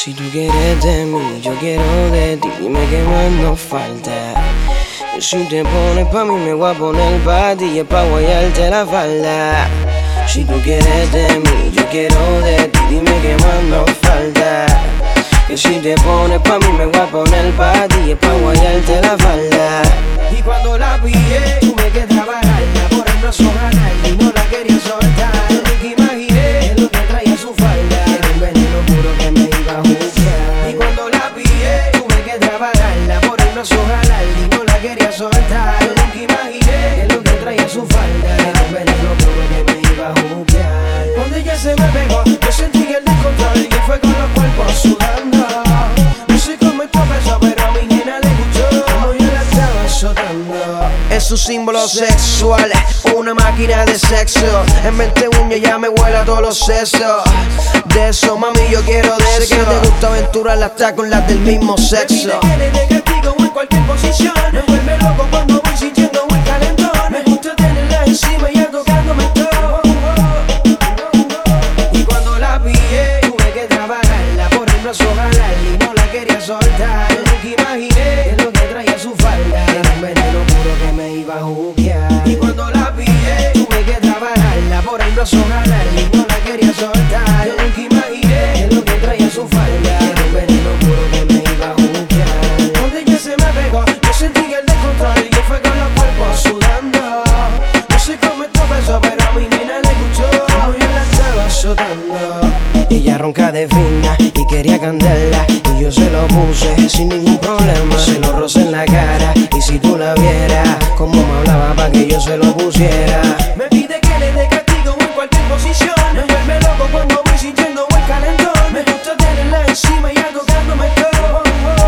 Si tú quieres de mí, yo quiero de ti. Dime qué más nos falta. Si te pones pa' mí, me voy a poner pa' ti. Y es pa' guayarte la falda. Si tú quieres de mí, yo quiero de ti. Dime qué más nos falta. Que si te pones pa' mí, me voy a poner pa' ti. Y es pa' guayarte la falda. Y cuando la pillé, tuve que trabajarla por el brazo jalarla y no la quería soltar. Nunca imaginé lo que traía su falda. Era un veneno puro que me iba a juzgar. Y cuando la pillé, tuve que trabajarla por el brazo jalarla y no la quería soltar. Nunca imaginé lo que traía su falda. Era un veneno puro que me iba a juzgar. Cuando ella se me pegó, yo sentí el descontrol y fue con los cuerpos sudando. No sé cómo esto empezó, pero a mi nena le gustó como yo la estaba azotando. Es su símbolo sexual, una máquina de sexo. En 20 uñas ya me huele a todos los sesos. De eso, mami, yo quiero de eso. Sé que te gusta aventurarla hasta con las del mismo sexo. Me pide que le castigo en cualquier posición. Me vuelve loco cuando voy sintiendo un calentón. Me gusta tenerla encima y tocándome todo. Y cuando la pillé, tuve que trabajarla por el brazo jalarla y no la quería soltar. Nunca imaginé lo que traía su falda. Era un veneno puro que me iba a juzgar. Y cuando la pillé, tuve que trabajarla por el brazo jalarla y no la quería soltar. Nunca imaginé lo que traía su falda. Era un veneno puro que me iba a juzgar. Cuando ella se me pegó, yo sentí el descontrol y yo fue con los cuerpos sudando. No sé cómo esto empezó, pero a mi nena le gustó como yo la estaba azotando. Ella ronca de fina y quería candela, y yo se lo puse sin ningún problema. Se lo rocé en la cara y si tú la vieras como me hablaba pa' que yo se lo pusiera. Me pide que le dé castigo en cualquier posición. Me vuelve loco cuando voy sintiendo buen calentón. Me gusta tenerla encima y tocándome todo.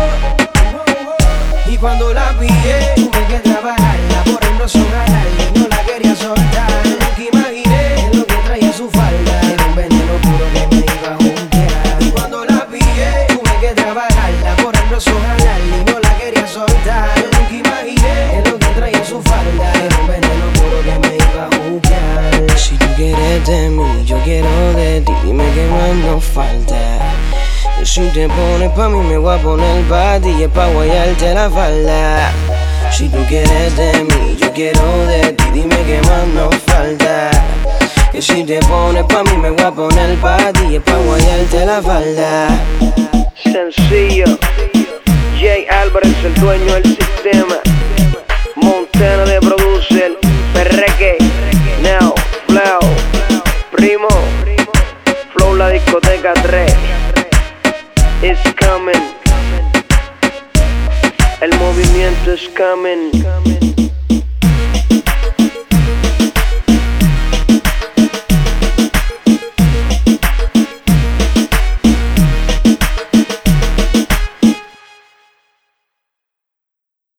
Y cuando la pillé, tuve que trabajarla por el brazo jalarla y no la quería soltar. Nunca imaginé lo que traía su falda. Era un veneno puro que me iba a juzgar. Y cuando la pillé, tuve que trabajarla por el brazo jalarla y no la quería soltar. Nunca imaginé lo que traía su falda. Era un veneno puro que me iba a juzgar. Si tú quieres de mí, yo quiero de ti. Dime qué más nos falta. Si te pones pa' mí, me voy a poner pa' ti. Y es pa' guayarte la falda. Si tú quieres de mí, yo quiero de ti. Dime qué más nos falta. Que si te pones pa' mí, me voy a poner pa' ti. Y es pa' guayarte la falda. Sencillo, Jay Álvarez, el dueño del sistema. Montana de producer, Perreque, Neo, Flow, Primo, Flow la discoteca 3. It's coming. El movimiento is coming.